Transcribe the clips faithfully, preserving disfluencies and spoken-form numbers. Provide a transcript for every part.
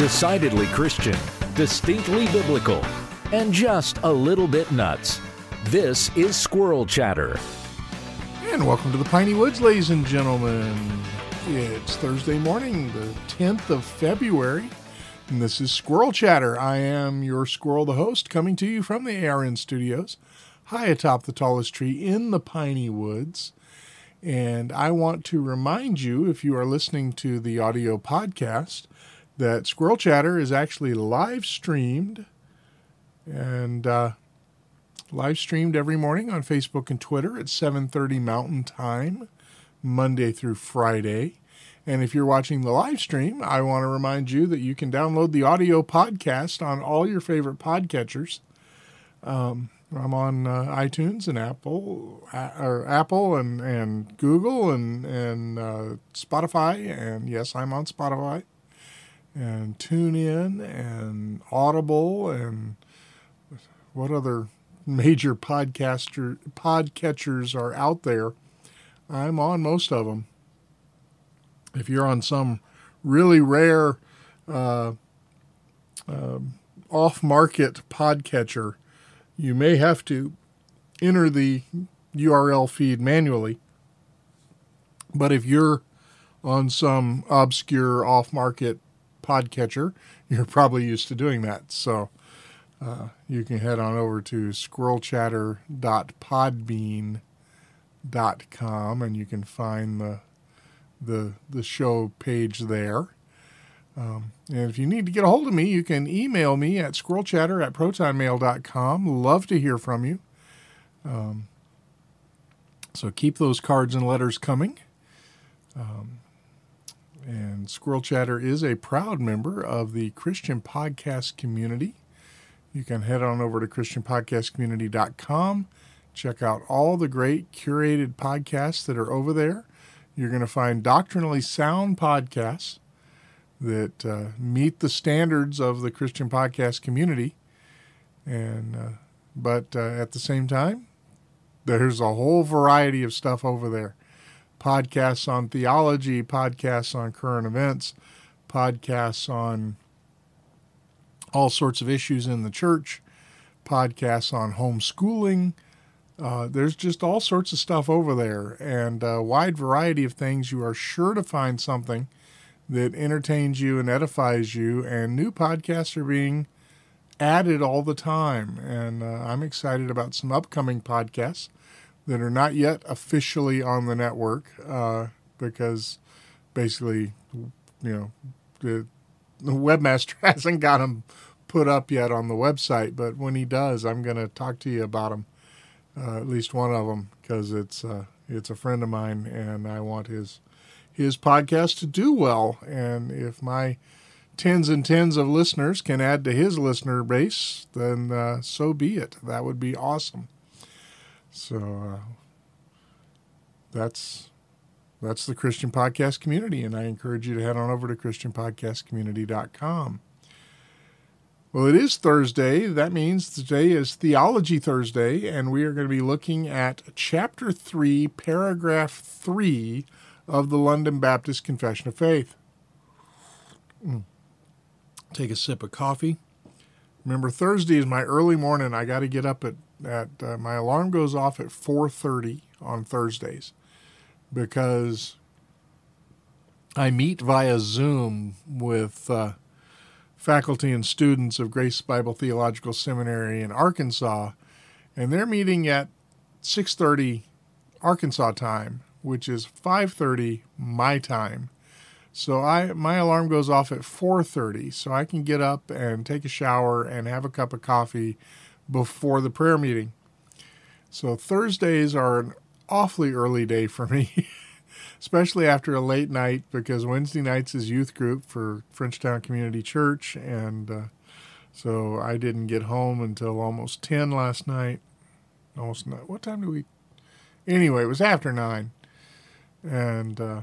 Decidedly Christian, distinctly biblical, and just a little bit nuts. This is Squirrel Chatter. And welcome to the Piney Woods, ladies and gentlemen. It's Thursday morning, the tenth of February, and this is Squirrel Chatter. I am your squirrel, the host, coming to you from the A R N studios, high atop the tallest tree in the Piney Woods. And I want to remind you, if you are listening to the audio podcast, that Squirrel Chatter is actually live streamed and uh, live streamed every morning on Facebook and Twitter at seven thirty Mountain Time, Monday through Friday. And if you're watching the live stream, I want to remind you that you can download the audio podcast on all your favorite podcatchers. Um, I'm on uh, iTunes and Apple, uh, or Apple and, and Google and and uh, Spotify, and yes, I'm on Spotify, and TuneIn and Audible, and what other major podcaster podcatchers are out there. I'm on most of them. If you're on some really rare uh, uh, off-market podcatcher, you may have to enter the U R L feed manually. But if you're on some obscure off-market podcatcher, you're probably used to doing that. So uh, you can head on over to squirrel chatter dot podbean dot com and you can find the the the show page there. Um, and if you need to get a hold of me, you can email me at squirrelchatter at protonmail dot com. Love to hear from you. Um, so keep those cards and letters coming. Um, and Squirrel Chatter is a proud member of the Christian Podcast Community. You can head on over to christian podcast community dot com. Check out all the great curated podcasts that are over there. You're going to find doctrinally sound podcasts that uh, meet the standards of the Christian podcast community. And uh, but uh, at the same time, there's a whole variety of stuff over there. Podcasts on theology, podcasts on current events, podcasts on all sorts of issues in the church, podcasts on homeschooling. Uh, there's just all sorts of stuff over there, and a wide variety of things. You are sure to find something that entertains you and edifies you, and new podcasts are being added all the time. And uh, I'm excited about some upcoming podcasts that are not yet officially on the network uh, because basically, you know, the, the webmaster hasn't got them put up yet on the website. But when he does, I'm going to talk to you about them, uh, at least one of them, because it's uh, it's a friend of mine, and I want his his podcast to do well. And if my tens and tens of listeners can add to his listener base, then uh, so be it. That would be awesome. So uh, that's that's the Christian Podcast Community, and I encourage you to head on over to christian podcast community dot com. Well, it is Thursday. That means today is Theology Thursday, and we are going to be looking at Chapter three, Paragraph three of the London Baptist Confession of Faith. Mm. Take a sip of coffee. Remember, Thursday is my early morning. I got to get up at, at uh, my alarm goes off at four thirty on Thursdays because I meet via Zoom with uh, faculty and students of Grace Bible Theological Seminary in Arkansas, and they're meeting at six thirty Arkansas time, which is five thirty my time. So I my alarm goes off at four thirty, so I can get up and take a shower and have a cup of coffee before the prayer meeting. So Thursdays are an awfully early day for me, especially after a late night, because Wednesday nights is youth group for Frenchtown Community Church, and uh, so I didn't get home until almost ten last night. Almost nine. What time did we? Anyway, it was after nine. And uh,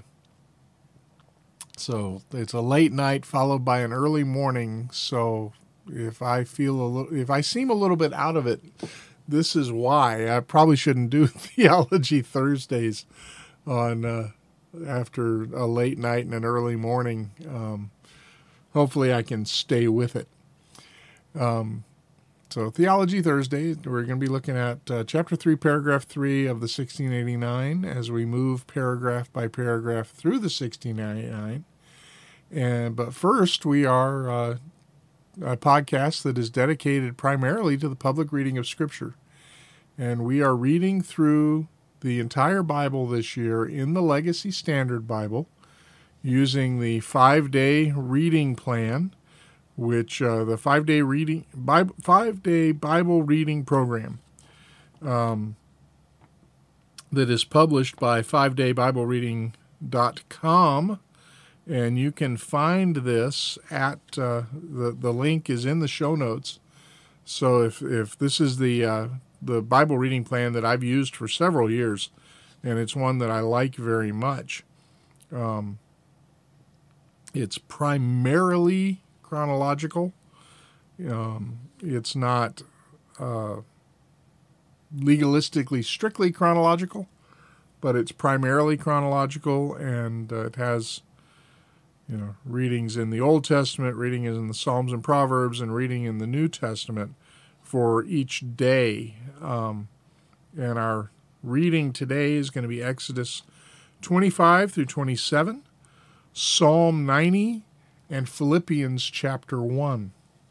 so it's a late night followed by an early morning. So if I feel a little, if I seem a little bit out of it, this is why. I probably shouldn't do Theology Thursdays on uh, after a late night and an early morning. Um, hopefully I can stay with it. Um, so Theology Thursday, we're going to be looking at uh, chapter three, paragraph three of the sixteen eighty-nine as we move paragraph by paragraph through the sixteen eighty-nine. And but first, we are uh, a podcast that is dedicated primarily to the public reading of Scripture. And we are reading through the entire Bible this year in the Legacy Standard Bible using the five-day reading plan, which uh, the five-day reading Bible, five-day Bible reading program um, that is published by five day bible reading dot com. And you can find this at, uh, the, the link is in the show notes. So if, if this is the, uh, the Bible reading plan that I've used for several years, and it's one that I like very much, um, it's primarily chronological. Um, it's not uh, legalistically strictly chronological, but it's primarily chronological, and uh, it has You know, readings in the Old Testament, reading in the Psalms and Proverbs, and reading in the New Testament for each day. Um, and our reading today is going to be Exodus twenty-five through twenty-seven, Psalm ninety, and Philippians chapter one.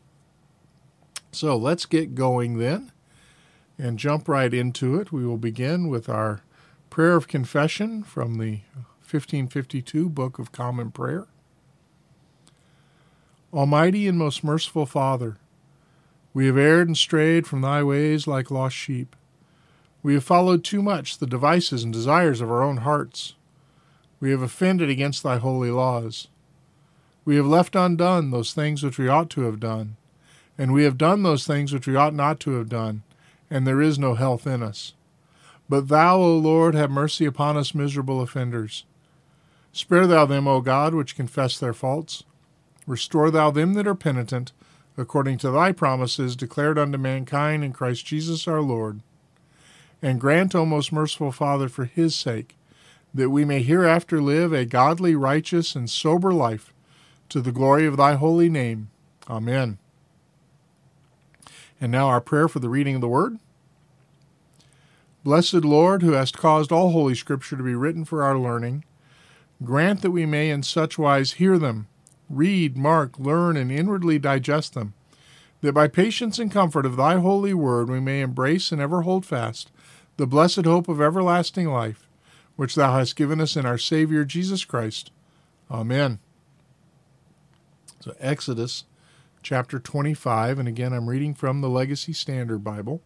So let's get going then and jump right into it. We will begin with our prayer of confession from the fifteen fifty-two Book of Common Prayer. Almighty and most merciful Father, we have erred and strayed from thy ways like lost sheep. We have followed too much the devices and desires of our own hearts. We have offended against thy holy laws. We have left undone those things which we ought to have done, and we have done those things which we ought not to have done, and there is no health in us. But thou, O Lord, have mercy upon us miserable offenders. Spare thou them, O God, which confess their faults. Restore thou them that are penitent, according to thy promises declared unto mankind in Christ Jesus our Lord. And grant, O most merciful Father, for his sake, that we may hereafter live a godly, righteous, and sober life, to the glory of thy holy name. Amen. And now our prayer for the reading of the Word. Blessed Lord, who hast caused all Holy Scripture to be written for our learning, grant that we may in such wise hear them, read, mark, learn, and inwardly digest them, that by patience and comfort of thy holy word we may embrace and ever hold fast the blessed hope of everlasting life, which thou hast given us in our Savior Jesus Christ. Amen. So Exodus chapter twenty-five, and again I'm reading from the Legacy Standard Bible.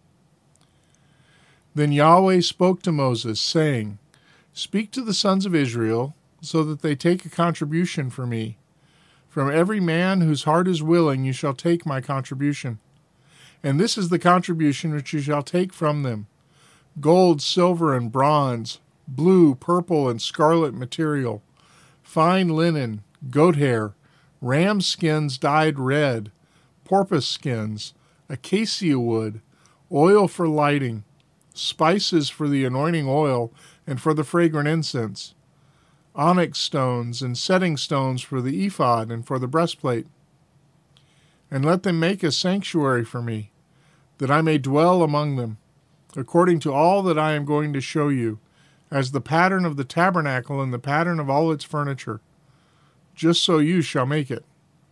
Then Yahweh spoke to Moses, saying, Speak to the sons of Israel, so that they take a contribution for me. From every man whose heart is willing you shall take my contribution. And this is the contribution which you shall take from them: gold, silver, and bronze, blue, purple, and scarlet material, fine linen, goat hair, ram skins dyed red, porpoise skins, acacia wood, oil for lighting, spices for the anointing oil and for the fragrant incense, onyx stones and setting stones for the ephod and for the breastplate. And let them make a sanctuary for me, that I may dwell among them, according to all that I am going to show you, as the pattern of the tabernacle and the pattern of all its furniture. Just so you shall make it.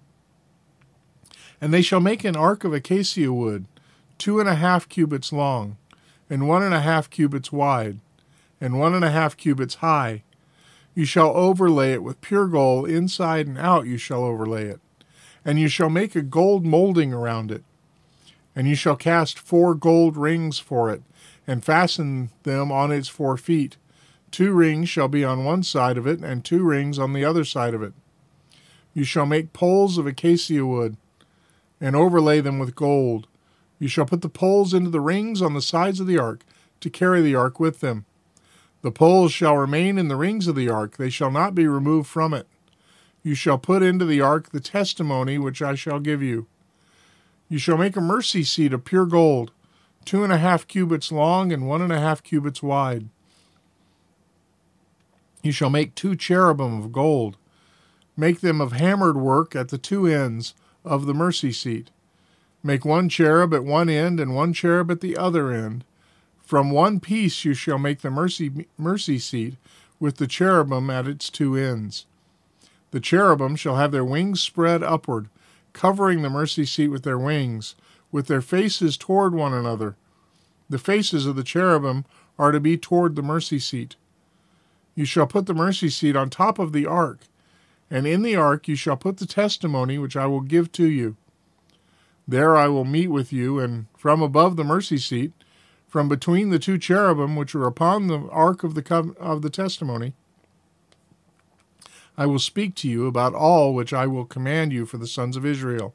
And they shall make an ark of acacia wood, two and a half cubits long, and one and a half cubits wide, and one and a half cubits high. You shall overlay it with pure gold, inside and out you shall overlay it. And you shall make a gold molding around it. And you shall cast four gold rings for it, and fasten them on its four feet. Two rings shall be on one side of it, and two rings on the other side of it. You shall make poles of acacia wood, and overlay them with gold. You shall put the poles into the rings on the sides of the ark, to carry the ark with them. The poles shall remain in the rings of the ark, they shall not be removed from it. You shall put into the ark the testimony which I shall give you. You shall make a mercy seat of pure gold, two and a half cubits long and one and a half cubits wide. You shall make two cherubim of gold. Make them of hammered work at the two ends of the mercy seat. Make one cherub at one end and one cherub at the other end. From one piece you shall make the mercy, mercy seat with the cherubim at its two ends. The cherubim shall have their wings spread upward, covering the mercy seat with their wings, with their faces toward one another. The faces of the cherubim are to be toward the mercy seat. You shall put the mercy seat on top of the ark, and in the ark you shall put the testimony which I will give to you. There I will meet with you, and from above the mercy seat, from between the two cherubim which are upon the ark of the co- of the testimony, I will speak to you about all which I will command you for the sons of Israel.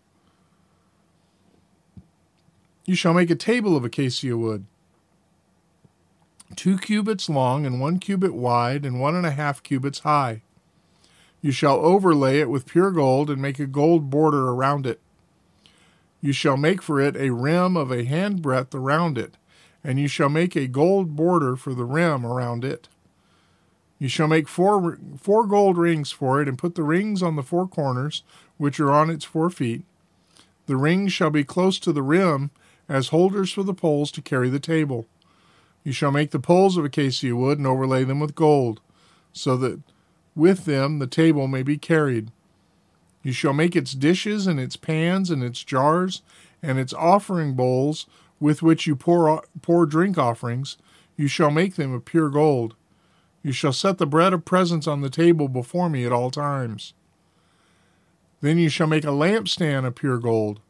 You shall make a table of acacia wood, two cubits long and one cubit wide and one and a half cubits high. You shall overlay it with pure gold and make a gold border around it. You shall make for it a rim of a handbreadth around it, and you shall make a gold border for the rim around it. You shall make four, four gold rings for it, and put the rings on the four corners, which are on its four feet. The rings shall be close to the rim as holders for the poles to carry the table. You shall make the poles of acacia wood and overlay them with gold, so that with them the table may be carried. You shall make its dishes and its pans and its jars and its offering bowls with which you pour, pour drink offerings. You shall make them of pure gold. You shall set the bread of presence on the table before me at all times. Then you shall make a lampstand of pure gold.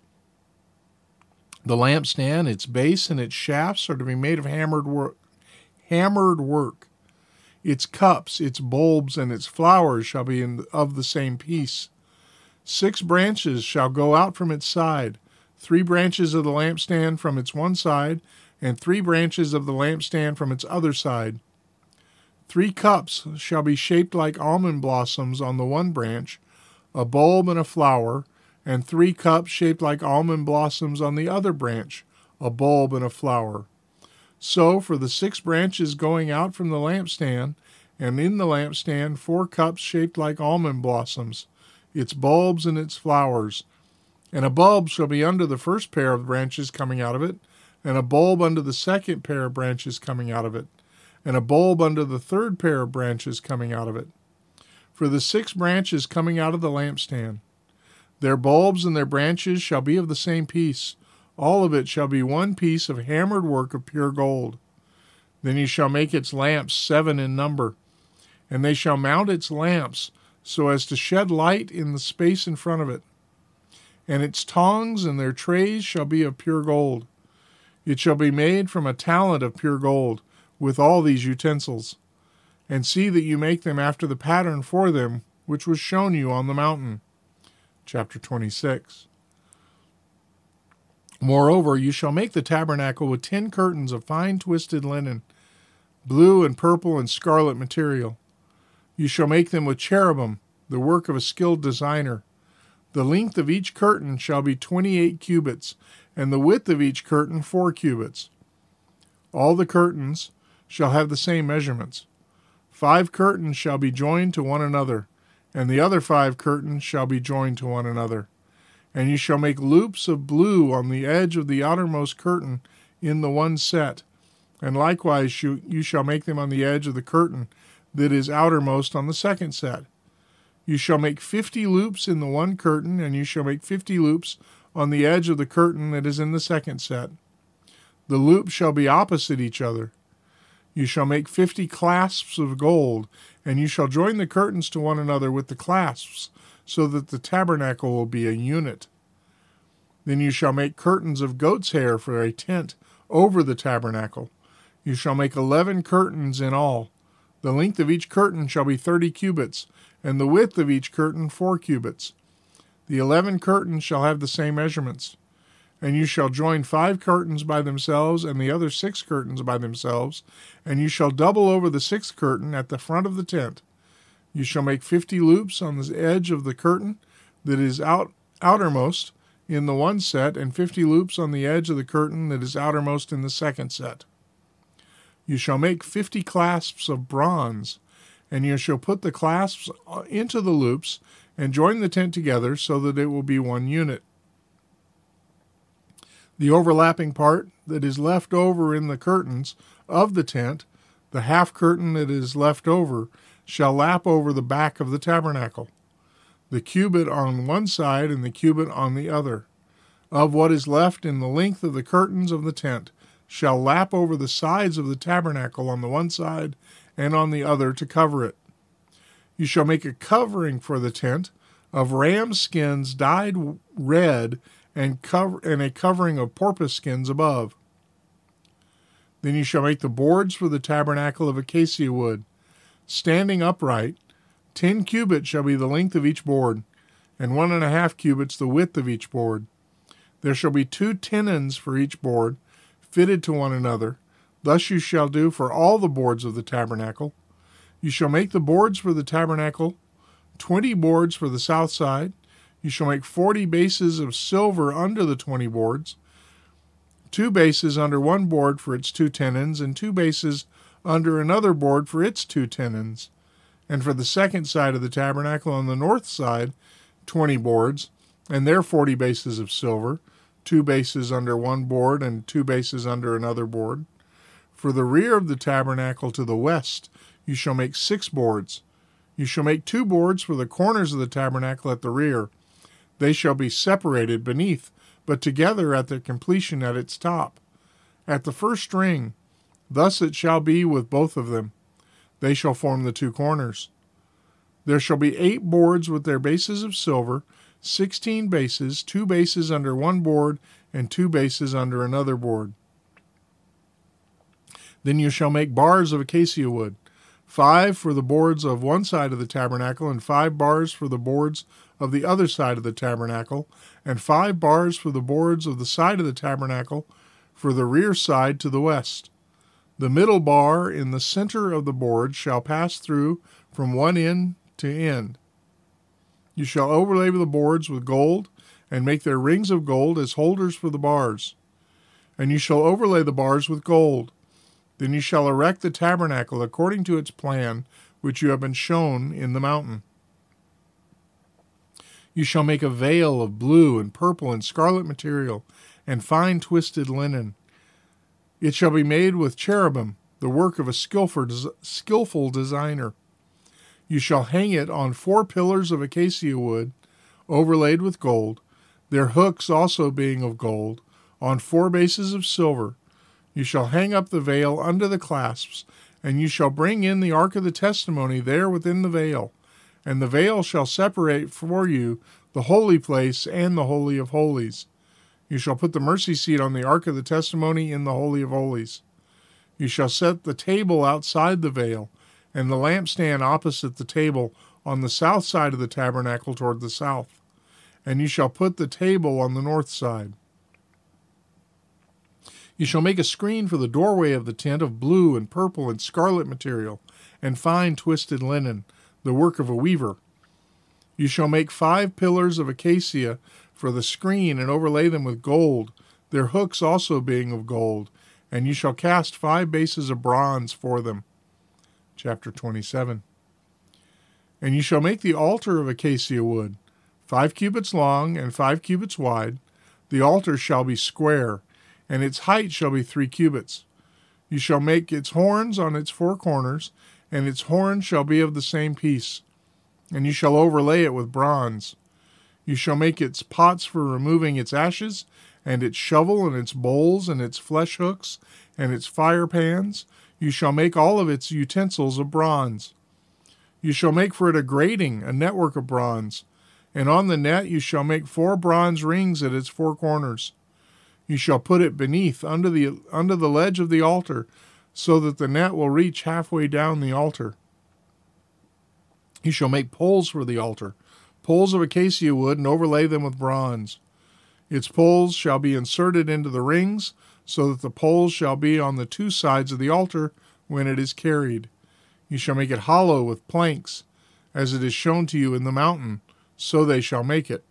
The lampstand, its base, and its shafts are to be made of hammered work. Hammered work. Its cups, its bulbs, and its flowers shall be in, of the same piece. Six branches shall go out from its side, three branches of the lampstand from its one side, and three branches of the lampstand from its other side. Three cups shall be shaped like almond blossoms on the one branch, a bulb and a flower, and three cups shaped like almond blossoms on the other branch, a bulb and a flower. So for the six branches going out from the lampstand, and in the lampstand four cups shaped like almond blossoms, its bulbs and its flowers. And a bulb shall be under the first pair of branches coming out of it, and a bulb under the second pair of branches coming out of it, and a bulb under the third pair of branches coming out of it. For the six branches coming out of the lampstand, their bulbs and their branches shall be of the same piece. All of it shall be one piece of hammered work of pure gold. Then you shall make its lamps seven in number, and they shall mount its lamps so as to shed light in the space in front of it. And its tongs and their trays shall be of pure gold. It shall be made from a talent of pure gold, with all these utensils. And see that you make them after the pattern for them, which was shown you on the mountain. Chapter twenty-six. Moreover, you shall make the tabernacle with ten curtains of fine twisted linen, blue and purple and scarlet material. You shall make them with cherubim, the work of a skilled designer. The length of each curtain shall be twenty-eight cubits, and the width of each curtain four cubits. All the curtains shall have the same measurements. Five curtains shall be joined to one another, and the other five curtains shall be joined to one another. And you shall make loops of blue on the edge of the outermost curtain in the one set, and likewise you, you shall make them on the edge of the curtain that is outermost on the second set. You shall make fifty loops in the one curtain, and you shall make fifty loops on the edge of the curtain that is in the second set. The loops shall be opposite each other. You shall make fifty clasps of gold, and you shall join the curtains to one another with the clasps, so that the tabernacle will be a unit. Then you shall make curtains of goat's hair for a tent over the tabernacle. You shall make eleven curtains in all. The length of each curtain shall be thirty cubits, and the width of each curtain four cubits. The eleven curtains shall have the same measurements. And you shall join five curtains by themselves, and the other six curtains by themselves, and you shall double over the sixth curtain at the front of the tent. You shall make fifty loops on the edge of the curtain that is out outermost in the one set, and fifty loops on the edge of the curtain that is outermost in the second set. You shall make fifty clasps of bronze, And you shall put the clasps into the loops and join the tent together so that it will be one unit. The overlapping part that is left over in the curtains of the tent, the half curtain that is left over, shall lap over the back of the tabernacle, the cubit on one side and the cubit on the other. Of what is left in the length of the curtains of the tent shall lap over the sides of the tabernacle on the one side and on the other to cover it. You shall make a covering for the tent of ram skins dyed red and cover and a covering of porpoise skins above. Then you shall make the boards for the tabernacle of acacia wood, standing upright. Ten cubits shall be the length of each board, and one and a half cubits the width of each board. There shall be two tenons for each board, fitted to one another. Thus you shall do for all the boards of the tabernacle. You shall make the boards for the tabernacle, twenty boards for the south side. You shall make forty bases of silver under the twenty boards, two bases under one board for its two tenons, and two bases under another board for its two tenons. And for the second side of the tabernacle on the north side, twenty boards, and their forty bases of silver, two bases under one board and two bases under another board. For the rear of the tabernacle to the west, you shall make six boards. You shall make two boards for the corners of the tabernacle at the rear. They shall be separated beneath, but together at their completion at its top, at the first ring. Thus it shall be with both of them. They shall form the two corners. There shall be eight boards with their bases of silver, sixteen bases, two bases under one board, and two bases under another board. Then you shall make bars of acacia wood, five for the boards of one side of the tabernacle, and five bars for the boards of the other side of the tabernacle, and five bars for the boards of the side of the tabernacle for the rear side to the west. The middle bar in the center of the board shall pass through from one end to end. You shall overlay the boards with gold, and make their rings of gold as holders for the bars. And you shall overlay the bars with gold. Then you shall erect the tabernacle according to its plan, which you have been shown in the mountain. You shall make a veil of blue and purple and scarlet material, and fine twisted linen. It shall be made with cherubim, the work of a skillful, skillful designer. You shall hang it on four pillars of acacia wood, overlaid with gold, their hooks also being of gold, on four bases of silver. You shall hang up the veil under the clasps, and you shall bring in the ark of the testimony there within the veil. And the veil shall separate for you the holy place and the holy of holies. You shall put the mercy seat on the ark of the testimony in the holy of holies. You shall set the table outside the veil, and the lampstand opposite the table on the south side of the tabernacle toward the south. And you shall put the table on the north side. You shall make a screen for the doorway of the tent of blue and purple and scarlet material, and fine twisted linen, the work of a weaver. You shall make five pillars of acacia for the screen, and overlay them with gold, their hooks also being of gold, and you shall cast five bases of bronze for them. Chapter twenty-seven. And you shall make the altar of acacia wood, five cubits long and five cubits wide. The altar shall be square, and its height shall be three cubits. You shall make its horns on its four corners, and its horns shall be of the same piece. And you shall overlay it with bronze. You shall make its pots for removing its ashes, and its shovel, and its bowls, and its flesh hooks, and its fire pans. You shall make all of its utensils of bronze. You shall make for it a grating, a network of bronze. And on the net you shall make four bronze rings at its four corners. You shall put it beneath, under the under the ledge of the altar, so that the net will reach halfway down the altar. You shall make poles for the altar, poles of acacia wood, and overlay them with bronze. Its poles shall be inserted into the rings, so that the poles shall be on the two sides of the altar when it is carried. You shall make it hollow with planks, as it is shown to you in the mountain, so they shall make it.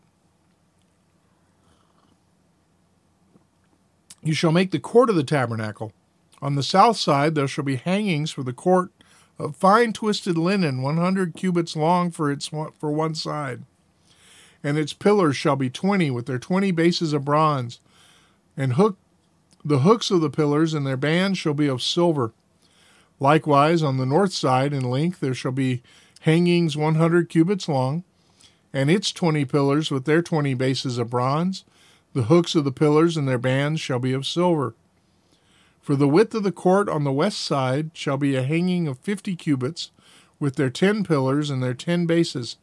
You shall make the court of the tabernacle. On the south side there shall be hangings for the court of fine twisted linen, one hundred cubits long for its for one side. And its pillars shall be twenty, with their twenty bases of bronze. And hook the hooks of the pillars and their bands shall be of silver. Likewise, on the north side in length there shall be hangings one hundred cubits long, and its twenty pillars with their twenty bases of bronze. The hooks of the pillars and their bands shall be of silver. For the width of the court on the west side shall be a hanging of fifty cubits, with their ten pillars and their ten bases.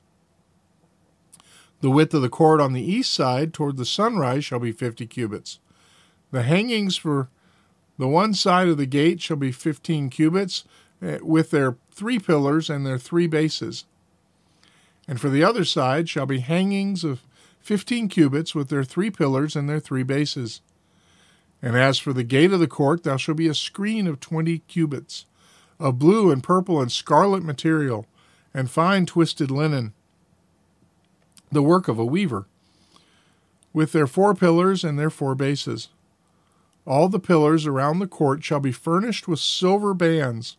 The width of the court on the east side toward the sunrise shall be fifty cubits. The hangings for the one side of the gate shall be fifteen cubits, with their three pillars and their three bases. And for the other side shall be hangings of fifteen cubits, with their three pillars and their three bases. And as for the gate of the court, there shall be a screen of twenty cubits, of blue and purple and scarlet material, and fine twisted linen, the work of a weaver, with their four pillars and their four bases. All the pillars around the court shall be furnished with silver bands,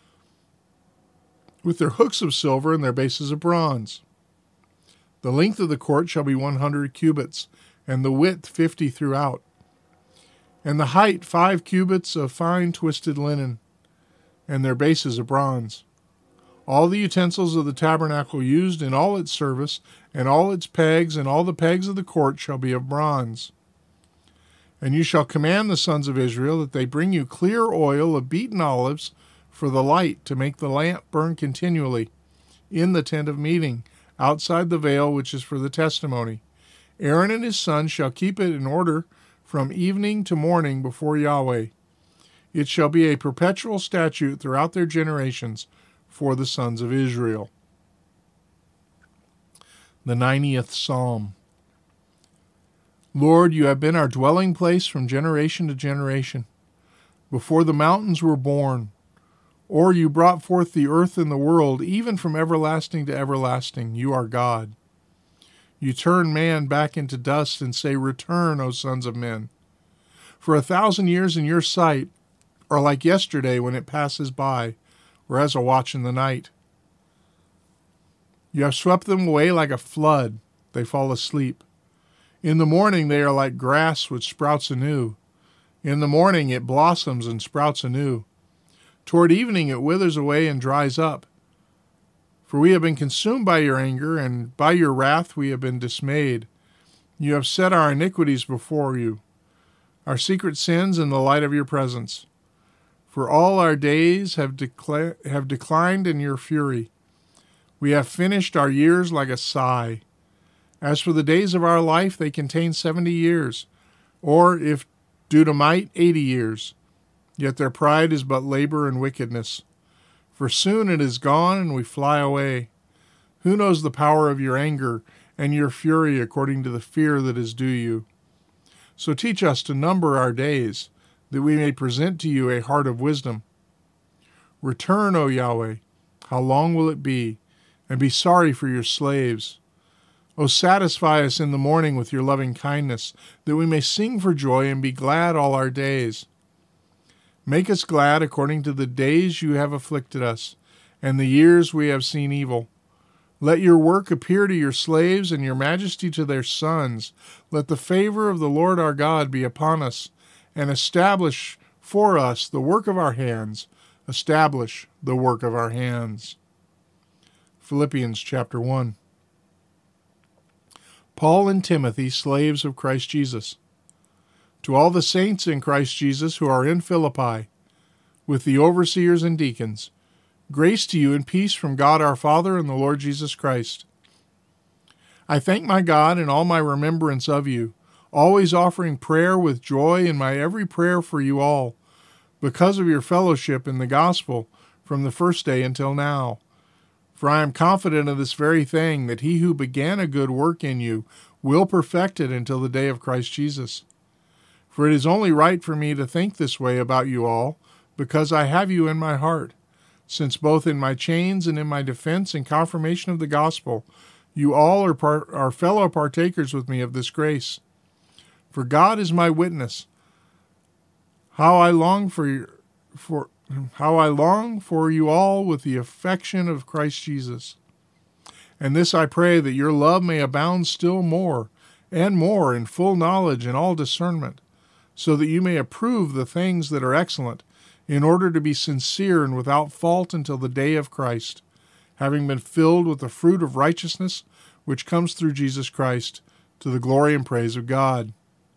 with their hooks of silver and their bases of bronze. The length of the court shall be one hundred cubits, and the width fifty throughout, and the height five cubits of fine twisted linen, and their bases of bronze. All the utensils of the tabernacle used in all its service, and all its pegs, and all the pegs of the court shall be of bronze. And you shall command the sons of Israel that they bring you clear oil of beaten olives for the light, to make the lamp burn continually in the tent of meeting, outside the veil which is for the testimony. Aaron and his sons shall keep it in order from evening to morning before Yahweh. It shall be a perpetual statute throughout their generations for the sons of Israel. The ninetieth Psalm. Lord, you have been our dwelling place from generation to generation. Before the mountains were born, or you brought forth the earth and the world, even from everlasting to everlasting, you are God. You turn man back into dust and say, Return, O sons of men. For a thousand years in your sight are like yesterday when it passes by, or as a watch in the night. You have swept them away like a flood. They fall asleep. In the morning they are like grass which sprouts anew. In the morning it blossoms and sprouts anew. Toward evening it withers away and dries up. For we have been consumed by your anger, and by your wrath we have been dismayed. You have set our iniquities before you, our secret sins in the light of your presence. For all our days have, decla- have declined in your fury. We have finished our years like a sigh. As for the days of our life, they contain seventy years, or, if due to might, eighty years. Yet their pride is but labor and wickedness. For soon it is gone, and we fly away. Who knows the power of your anger and your fury according to the fear that is due you? So teach us to number our days, that we may present to you a heart of wisdom. Return, O Yahweh, how long will it be? And be sorry for your slaves. O satisfy us in the morning with your loving kindness, that we may sing for joy and be glad all our days. Make us glad according to the days you have afflicted us, and the years we have seen evil. Let your work appear to your slaves, and your majesty to their sons. Let the favor of the Lord our God be upon us, and establish for us the work of our hands. Establish the work of our hands. Philippians chapter one. Paul and Timothy, slaves of Christ Jesus. To all the saints in Christ Jesus who are in Philippi, with the overseers and deacons, grace to you and peace from God our Father and the Lord Jesus Christ. I thank my God in all my remembrance of you, always offering prayer with joy in my every prayer for you all, because of your fellowship in the gospel from the first day until now. For I am confident of this very thing, that he who began a good work in you will perfect it until the day of Christ Jesus. For it is only right for me to think this way about you all, because I have you in my heart, since both in my chains and in my defense and confirmation of the gospel, you all are, par- are fellow partakers with me of this grace. For God is my witness, how I long for your, for How I long for you all with the affection of Christ Jesus. And this I pray, that your love may abound still more and more in full knowledge and all discernment, so that you may approve the things that are excellent, in order to be sincere and without fault until the day of Christ, having been filled with the fruit of righteousness which comes through Jesus Christ, to the glory and praise of God.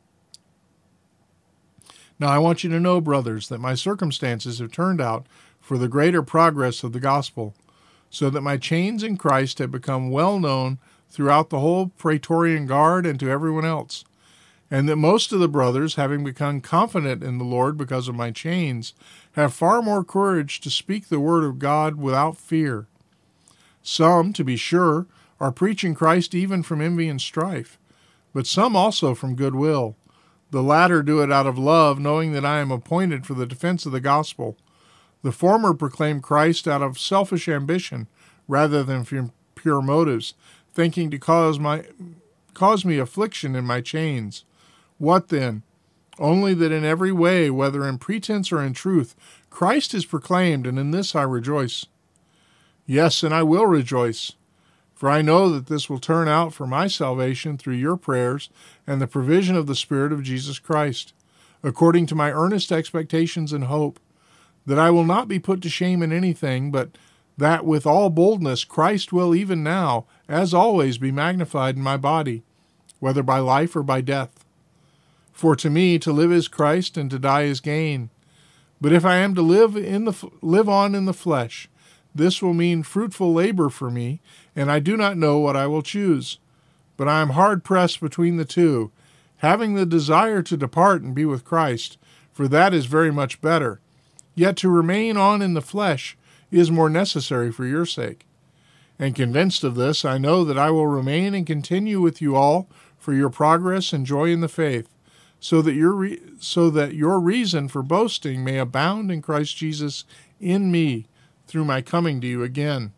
Now I want you to know, brothers, that my circumstances have turned out for the greater progress of the gospel, so that my chains in Christ have become well known throughout the whole Praetorian Guard and to everyone else, and that most of the brothers, having become confident in the Lord because of my chains, have far more courage to speak the word of God without fear. Some, to be sure, are preaching Christ even from envy and strife, but some also from goodwill. The latter do it out of love, knowing that I am appointed for the defense of the gospel. The former proclaim Christ out of selfish ambition rather than from pure motives, thinking to cause my cause me affliction in my chains. What then? Only that in every way, whether in pretense or in truth, Christ is proclaimed, and in this I rejoice. Yes, and I will rejoice, for I know that this will turn out for my salvation through your prayers and the provision of the Spirit of Jesus Christ, according to my earnest expectations and hope, that I will not be put to shame in anything, but that with all boldness Christ will even now, as always, be magnified in my body, whether by life or by death. For to me to live is Christ, and to die is gain. But if I am to live in the live on in the flesh, this will mean fruitful labor for me, and I do not know what I will choose. But I am hard pressed between the two, having the desire to depart and be with Christ, for that is very much better. Yet to remain on in the flesh is more necessary for your sake. And convinced of this, I know that I will remain and continue with you all for your progress and joy in the faith, so that your re- so that your reason for boasting may abound in Christ Jesus in me through my coming to you again.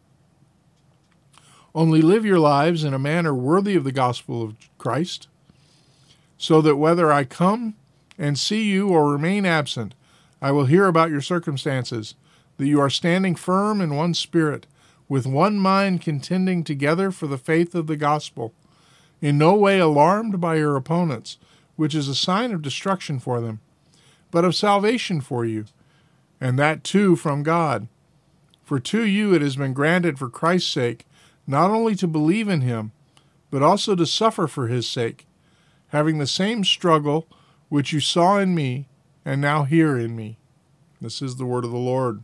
Only live your lives in a manner worthy of the gospel of Christ, so that whether I come and see you or remain absent, I will hear about your circumstances, that you are standing firm in one spirit, with one mind contending together for the faith of the gospel, in no way alarmed by your opponents, which is a sign of destruction for them, but of salvation for you, and that too from God. For to you it has been granted for Christ's sake, not only to believe in him, but also to suffer for his sake, having the same struggle which you saw in me, and now hear in me. This is the word of the Lord.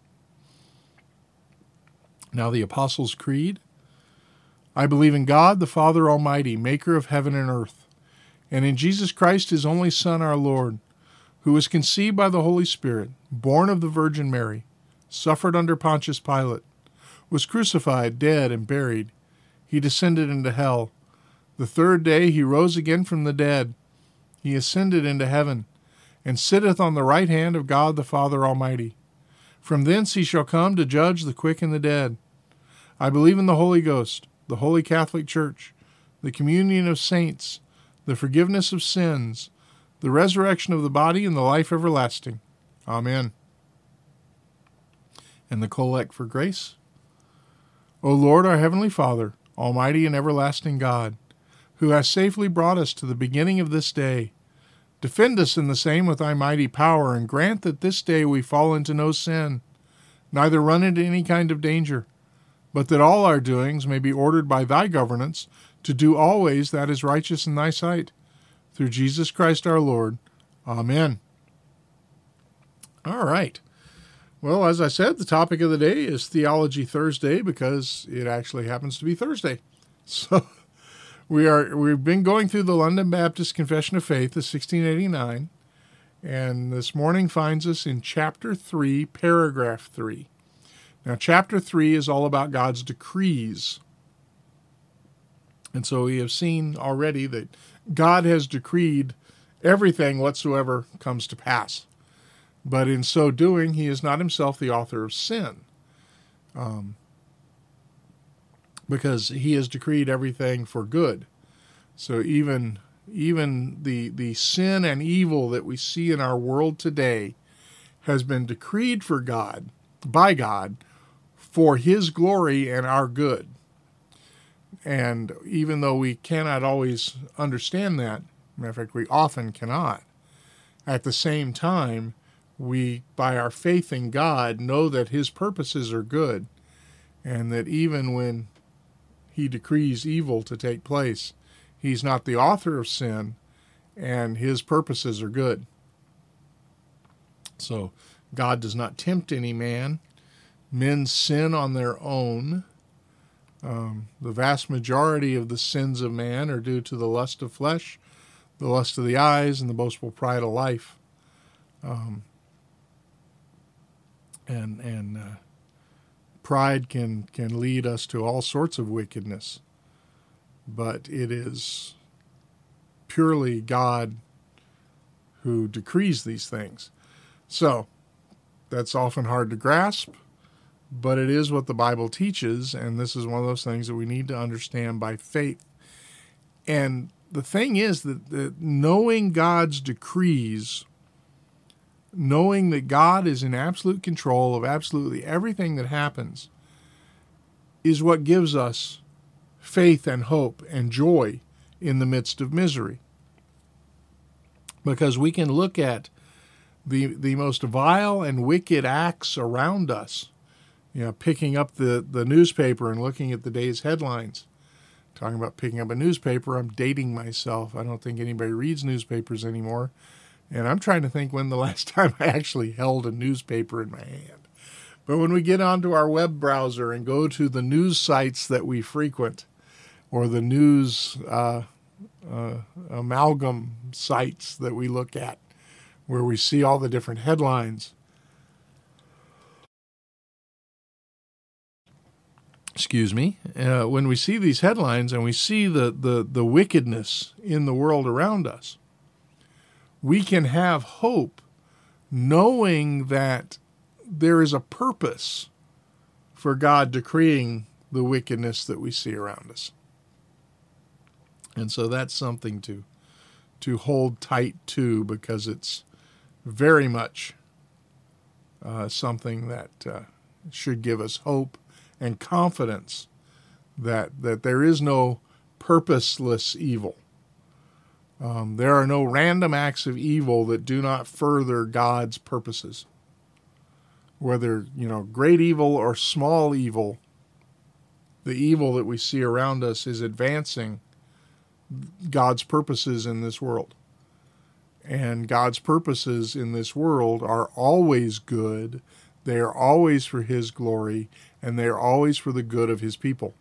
Now the Apostles' Creed. I believe in God, the Father Almighty, maker of heaven and earth, and in Jesus Christ, his only Son, our Lord, who was conceived by the Holy Spirit, born of the Virgin Mary, suffered under Pontius Pilate, was crucified, dead, and buried. He descended into hell. The third day he rose again from the dead. He ascended into heaven, and sitteth on the right hand of God the Father Almighty. From thence he shall come to judge the quick and the dead. I believe in the Holy Ghost, the Holy Catholic Church, the communion of saints, the forgiveness of sins, the resurrection of the body, and the life everlasting. Amen. And the Collect for Grace. O Lord, our Heavenly Father, Almighty and everlasting God, who hast safely brought us to the beginning of this day, defend us in the same with thy mighty power, and grant that this day we fall into no sin, neither run into any kind of danger, but that all our doings may be ordered by thy governance to do always that is righteous in thy sight. Through Jesus Christ our Lord. Amen. All right. Well, as I said, the topic of the day is Theology Thursday because it actually happens to be Thursday. So we are, we've been going through the London Baptist Confession of Faith of sixteen eighty-nine, and this morning finds us in Chapter three, Paragraph three. Now, Chapter three is all about God's decrees. And so we have seen already that God has decreed everything whatsoever comes to pass. But in so doing, he is not himself the author of sin. Um, because he has decreed everything for good. So even even the the sin and evil that we see in our world today has been decreed for God, by God, for his glory and our good. And even though we cannot always understand that, matter of fact, we often cannot, at the same time, we, by our faith in God, know that his purposes are good, and that even when he decrees evil to take place, he's not the author of sin, and his purposes are good. So God does not tempt any man. Men sin on their own. Um, the vast majority of the sins of man are due to the lust of flesh, the lust of the eyes, and the boastful pride of life. Um, and and uh, pride can, can lead us to all sorts of wickedness. But it is purely God who decrees these things. So that's often hard to grasp, but it is what the Bible teaches, and this is one of those things that we need to understand by faith. And the thing is that, that knowing God's decrees, knowing that God is in absolute control of absolutely everything that happens, is what gives us faith and hope and joy in the midst of misery. Because we can look at the the most vile and wicked acts around us, you know, picking up the, the newspaper and looking at the day's headlines. Talking about picking up a newspaper, I'm dating myself. I don't think anybody reads newspapers anymore. And I'm trying to think when the last time I actually held a newspaper in my hand. But when we get onto our web browser and go to the news sites that we frequent, or the news uh, uh, amalgam sites that we look at, where we see all the different headlines, excuse me, uh, when we see these headlines and we see the, the, the wickedness in the world around us, we can have hope knowing that there is a purpose for God decreeing the wickedness that we see around us. And so that's something to to hold tight to, because it's very much uh, something that uh, should give us hope and confidence that that there is no purposeless evil. Um, there are no random acts of evil that do not further God's purposes. Whether, you know, great evil or small evil, the evil that we see around us is advancing God's purposes in this world. And God's purposes in this world are always good. They are always for his glory, and they are always for the good of his people.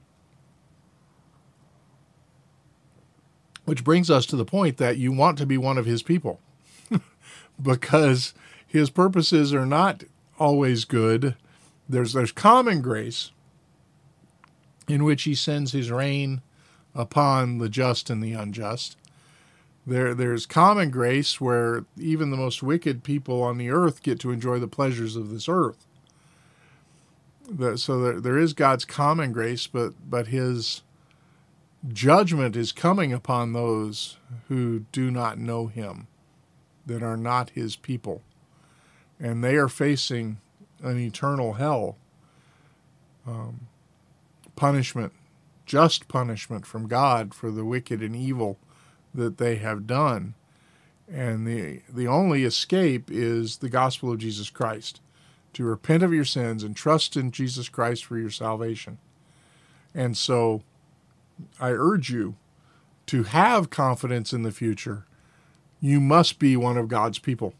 Which brings us to the point that you want to be one of his people, because his purposes are not always good. There's, there's common grace in which he sends his rain upon the just and the unjust. There, there's common grace where even the most wicked people on the earth get to enjoy the pleasures of this earth. The, so there, there is God's common grace, but, but his judgment is coming upon those who do not know him, that are not his people. And they are facing an eternal hell, um, punishment, just punishment from God for the wicked and evil that they have done. And the the only escape is the gospel of Jesus Christ, to repent of your sins and trust in Jesus Christ for your salvation. And so I urge you to have confidence in the future. You must be one of God's people.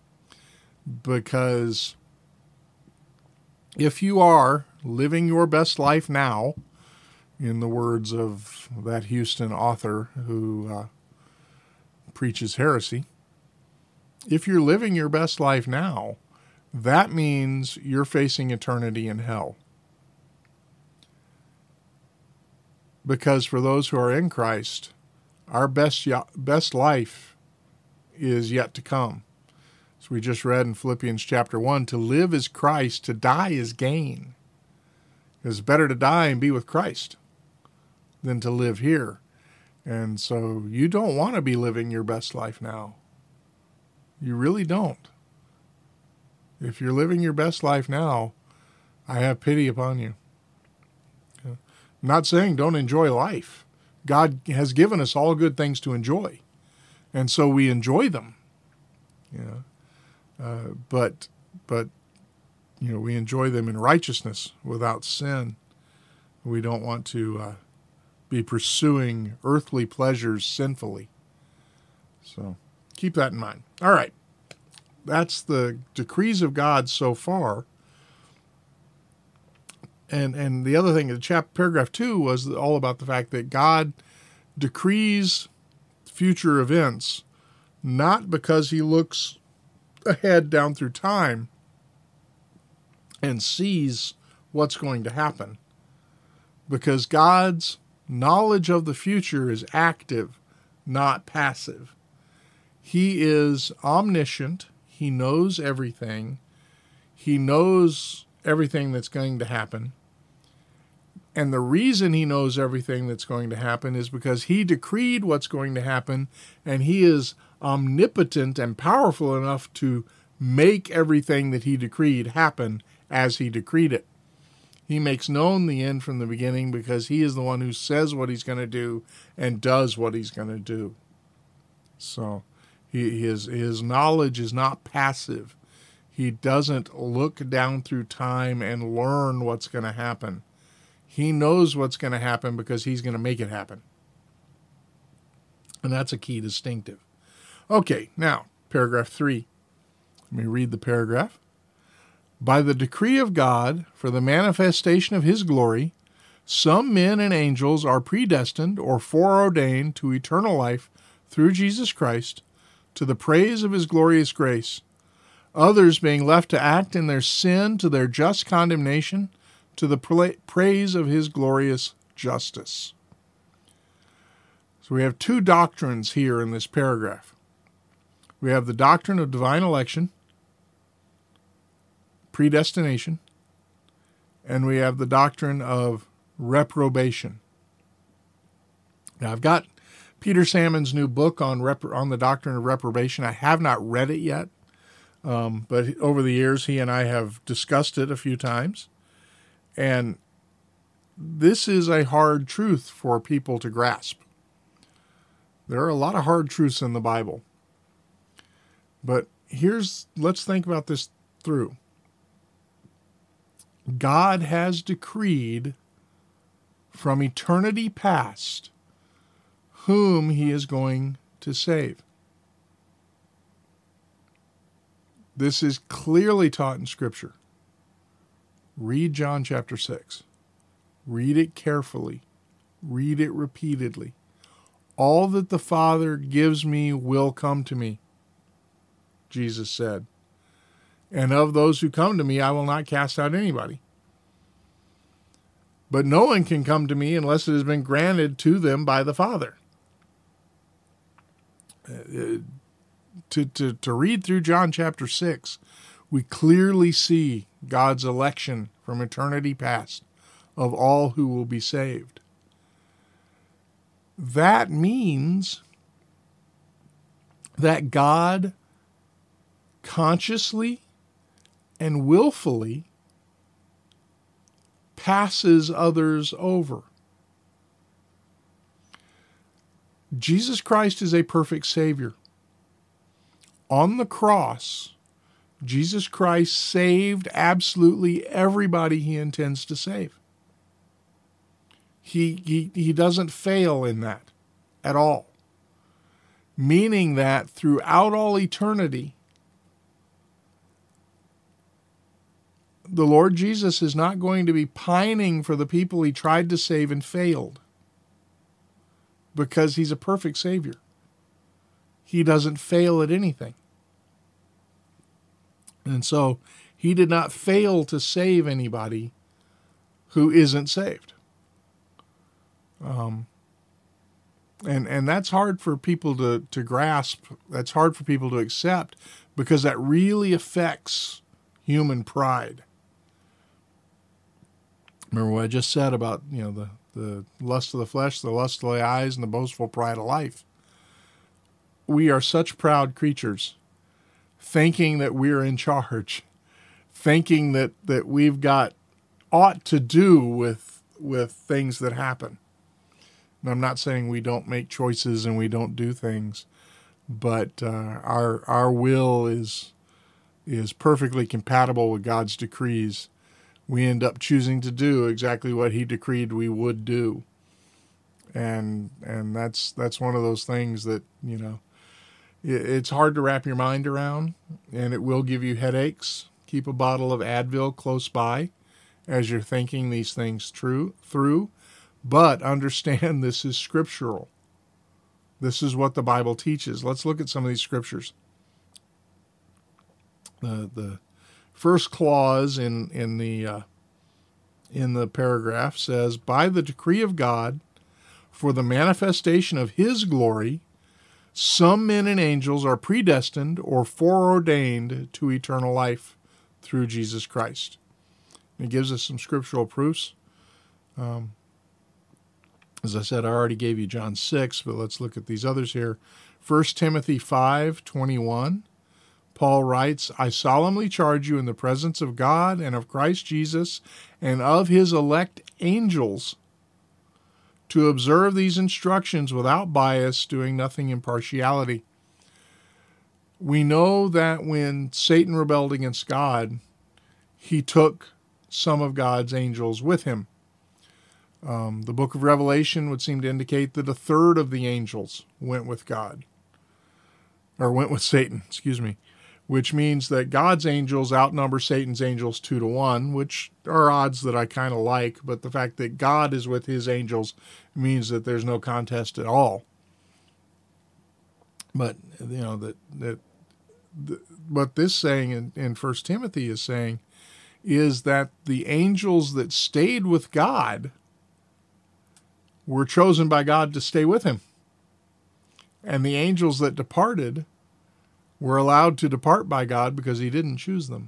Because if you are living your best life now, in the words of that Houston author who uh, preaches heresy, if you're living your best life now, that means you're facing eternity in hell. Because for those who are in Christ, our best best life is yet to come. As we just read in Philippians chapter one, to live is Christ, to die is gain. It's better to die and be with Christ than to live here. And so you don't want to be living your best life now. You really don't. If you're living your best life now, I have pity upon you. I'm not saying don't enjoy life. God has given us all good things to enjoy, and so we enjoy them. You know, uh, but but you know we enjoy them in righteousness without sin. We don't want to uh, be pursuing earthly pleasures sinfully. So keep that in mind. All right. That's the decrees of God so far. And and the other thing, the chapter, paragraph two was all about the fact that God decrees future events, not because he looks ahead down through time and sees what's going to happen, because God's knowledge of the future is active, not passive. He is omniscient. He knows everything. He knows everything that's going to happen. And the reason he knows everything that's going to happen is because he decreed what's going to happen, and he is omnipotent and powerful enough to make everything that he decreed happen as he decreed it. He makes known the end from the beginning because he is the one who says what he's going to do and does what he's going to do. So he, his, his knowledge is not passive. He doesn't look down through time and learn what's going to happen. He knows what's going to happen because he's going to make it happen. And that's a key distinctive. Okay, now, paragraph three. Let me read the paragraph. By the decree of God, for the manifestation of his glory, some men and angels are predestined or foreordained to eternal life through Jesus Christ, to the praise of his glorious grace. Others being left to act in their sin to their just condemnation, to the praise of his glorious justice. So we have two doctrines here in this paragraph. We have the doctrine of divine election, predestination, and we have the doctrine of reprobation. Now, I've got Peter Salmon's new book on rep- on the doctrine of reprobation. I have not read it yet, um, but over the years he and I have discussed it a few times. And this is a hard truth for people to grasp. There are a lot of hard truths in the Bible. But here's, let's think about this through. God has decreed from eternity past whom he is going to save. This is clearly taught in Scripture. Read John chapter six. Read it carefully. Read it repeatedly. All that the Father gives me will come to me, Jesus said. And of those who come to me, I will not cast out anybody. But no one can come to me unless it has been granted to them by the Father. Uh, to, to, to read through John chapter six, we clearly see God's election from eternity past of all who will be saved. That means that God consciously and willfully passes others over. Jesus Christ is a perfect Savior. On the cross, Jesus Christ saved absolutely everybody he intends to save. He, he, he doesn't fail in that at all. Meaning that throughout all eternity, the Lord Jesus is not going to be pining for the people he tried to save and failed, because he's a perfect Savior. He doesn't fail at anything. And so he did not fail to save anybody who isn't saved. Um, and and that's hard for people to, to grasp. That's hard for people to accept, because that really affects human pride. Remember what I just said about, you know, the, the lust of the flesh, the lust of the eyes, and the boastful pride of life. We are such proud creatures, thinking that we're in charge, thinking that, that we've got ought to do with with things that happen. And I'm not saying we don't make choices and we don't do things, but uh, our our will is is perfectly compatible with God's decrees. We end up choosing to do exactly what He decreed we would do, and and that's that's one of those things that, you know, it, it's hard to wrap your mind around, and it will give you headaches. Keep a bottle of Advil close by as you're thinking these things true through, but understand this is scriptural. This is what the Bible teaches. Let's look at some of these scriptures. The the first clause in in the uh, in the paragraph says, "By the decree of God, for the manifestation of His glory, some men and angels are predestined or foreordained to eternal life through Jesus Christ." It gives us some scriptural proofs. Um, as I said, I already gave you John six, but let's look at these others here. First Timothy five twenty-one, Paul writes, "I solemnly charge you in the presence of God and of Christ Jesus and of His elect angels to observe these instructions without bias, doing nothing in partiality." We know that when Satan rebelled against God, he took some of God's angels with him. Um, the book of Revelation would seem to indicate that a third of the angels went with God, or went with Satan, excuse me, which means that God's angels outnumber Satan's angels two to one, which are odds that I kind of like, but the fact that God is with His angels means that there's no contest at all. But, you know, that, that, that what this saying in, in First Timothy is saying is that the angels that stayed with God were chosen by God to stay with Him. And the angels that departed were allowed to depart by God because He didn't choose them,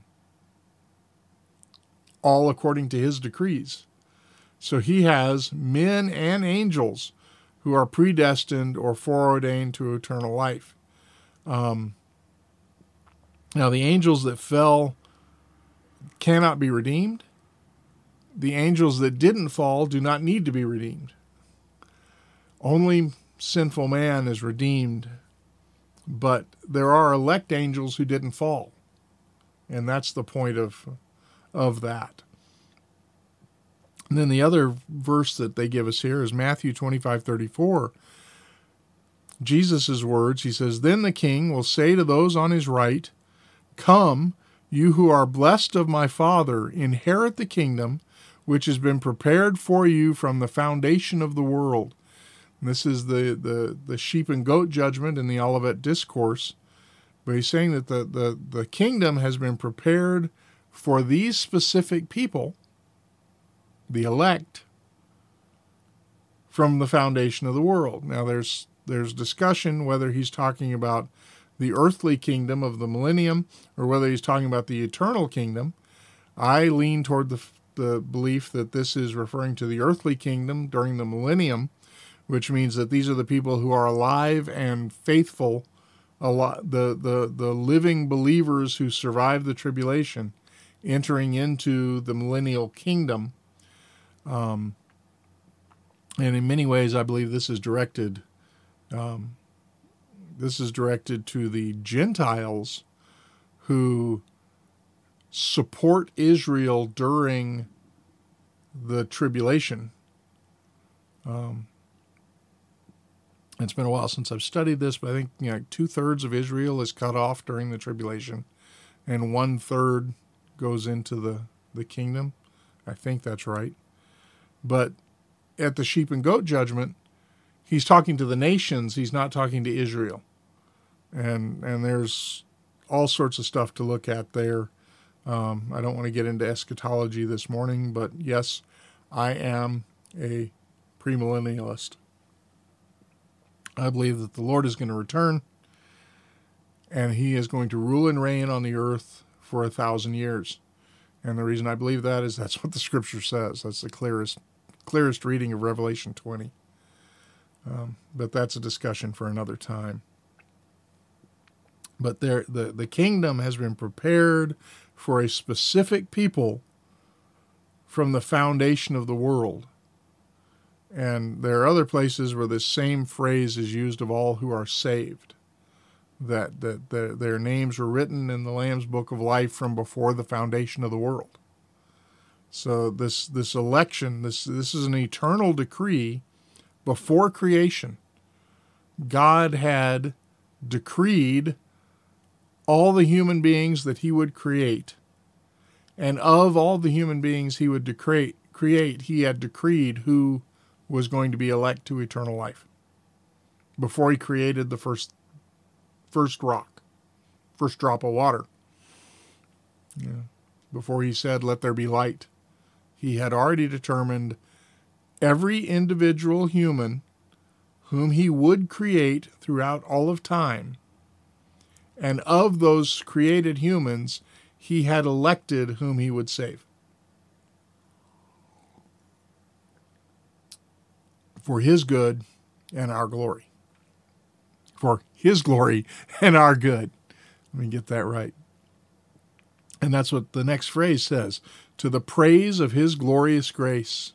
all according to His decrees. So He has men and angels who are predestined or foreordained to eternal life. Um, now, the angels that fell cannot be redeemed. The angels that didn't fall do not need to be redeemed. Only sinful man is redeemed, but there are elect angels who didn't fall, and that's the point of of that. And then the other verse that they give us here is Matthew twenty-five thirty-four. Jesus' words, He says, "Then the King will say to those on His right, 'Come, you who are blessed of my Father, inherit the kingdom which has been prepared for you from the foundation of the world.'" And this is the, the, the sheep and goat judgment in the Olivet Discourse. But He's saying that the, the, the kingdom has been prepared for these specific people, the elect, from the foundation of the world. Now there's there's discussion whether He's talking about the earthly kingdom of the millennium, or whether He's talking about the eternal kingdom. I lean toward the, the belief that this is referring to the earthly kingdom during the millennium, which means that these are the people who are alive and faithful, a lot, the, the, the living believers who survive the tribulation, entering into the millennial kingdom. Um, and in many ways, I believe this is directed um, This is directed to the Gentiles who support Israel during the tribulation. Um, it's been a while since I've studied this, but I think, you know, two-thirds of Israel is cut off during the tribulation, and one-third goes into the, the kingdom. I think that's right. But at the sheep and goat judgment, He's talking to the nations. He's not talking to Israel. And and there's all sorts of stuff to look at there. Um, I don't want to get into eschatology this morning, but yes, I am a premillennialist. I believe that the Lord is going to return, and He is going to rule and reign on the earth for a thousand years. And the reason I believe that is that's what the Scripture says. That's the clearest, clearest reading of Revelation twenty. Um, but that's a discussion for another time. But there, the, the kingdom has been prepared for a specific people from the foundation of the world. And there are other places where this same phrase is used of all who are saved, that, that the, their names were written in the Lamb's Book of Life from before the foundation of the world. So this this election, this this is an eternal decree. Before creation, God had decreed all the human beings that he would create. And of all the human beings he would decree, create, he had decreed who was going to be elect to eternal life before he created the first first rock, first drop of water. Yeah. Before he said, "Let there be light," he had already determined every individual human whom he would create throughout all of time. And of those created humans, he had elected whom he would save. For his good and our glory. For his glory and our good. Let me get that right. And that's what the next phrase says. To the praise of his glorious grace.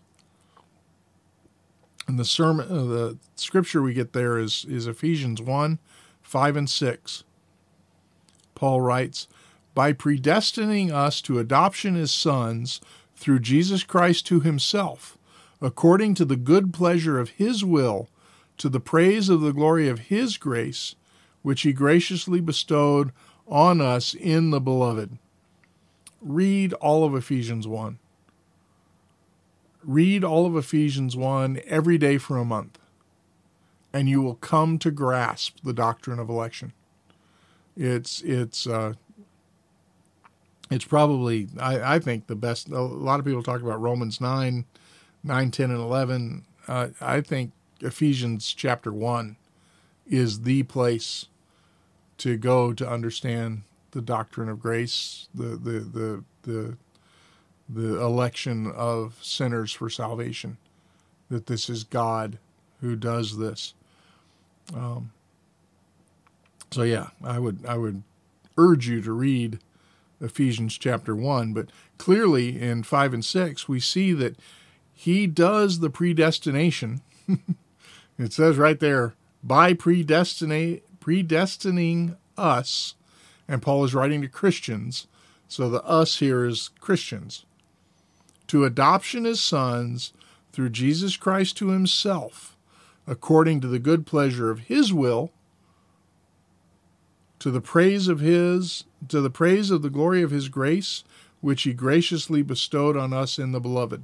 And the sermon, uh, the scripture we get there is, is Ephesians one, five and six. Paul writes, by predestining us to adoption as sons through Jesus Christ to himself, according to the good pleasure of his will, to the praise of the glory of his grace, which he graciously bestowed on us in the beloved. Read all of Ephesians one. Read all of Ephesians one every day for a month, and you will come to grasp the doctrine of election. It's it's uh, it's probably, I, I think, the best. A lot of people talk about Romans nine, nine, ten, and eleven. Uh, I think Ephesians chapter one is the place to go to understand the doctrine of grace, the the the the, the election of sinners for salvation, that this is God who does this. Um, so yeah, I would I would urge you to read Ephesians chapter one, but clearly in five and six we see that he does the predestination. It says right there, by predestinate predestining us, and Paul is writing to Christians, so the us here is Christians, to adoption as sons through Jesus Christ to himself, according to the good pleasure of his will, to the praise of his, to the praise of the glory of his grace, which he graciously bestowed on us in the beloved.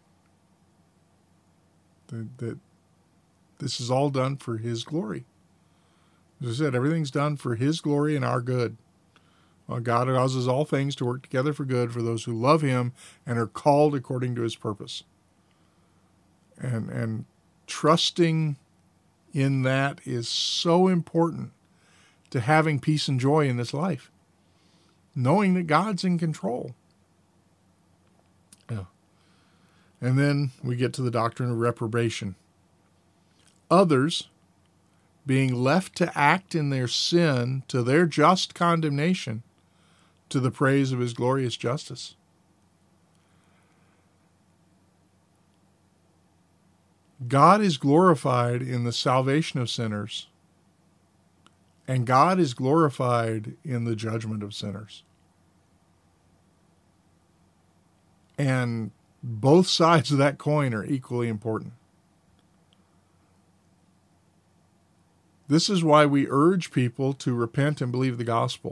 That, that this is all done for his glory. As I said, everything's done for his glory and our good. Well, God causes all things to work together for good for those who love him and are called according to his purpose. And and trusting in that is so important to having peace and joy in this life. Knowing that God's in control. Yeah. And then we get to the doctrine of reprobation. Others, being left to act in their sin to their just condemnation, to the praise of his glorious justice. God is glorified in the salvation of sinners, and God is glorified in the judgment of sinners. And both sides of that coin are equally important. This is why we urge people to repent and believe the gospel.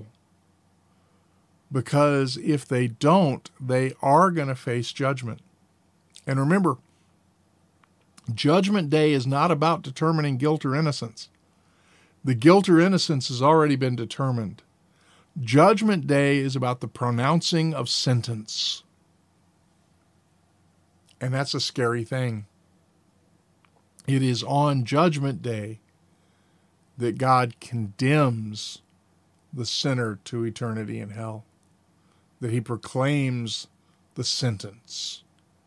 Because if they don't, they are going to face judgment. And remember, Judgment Day is not about determining guilt or innocence. The guilt or innocence has already been determined. Judgment Day is about the pronouncing of sentence. And that's a scary thing. It is on Judgment Day that God condemns the sinner to eternity in hell, that he proclaims the sentence.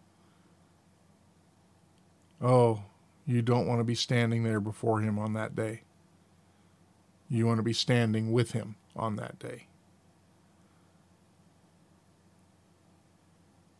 Oh, you don't want to be standing there before him on that day. You want to be standing with him on that day.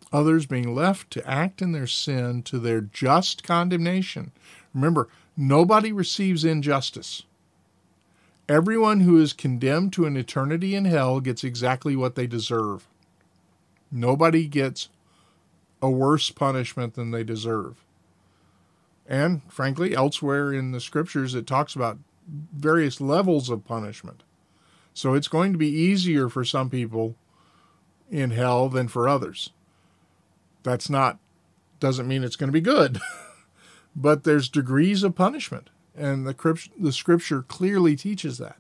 others being left to act in their sin to their just condemnation. Remember, nobody receives injustice. Everyone who is condemned to an eternity in hell gets exactly what they deserve. Nobody gets a worse punishment than they deserve. And, frankly, elsewhere in the scriptures, it talks about various levels of punishment. So it's going to be easier for some people in hell than for others. That's not, doesn't mean it's going to be good. But there's degrees of punishment. And the, the scripture clearly teaches that.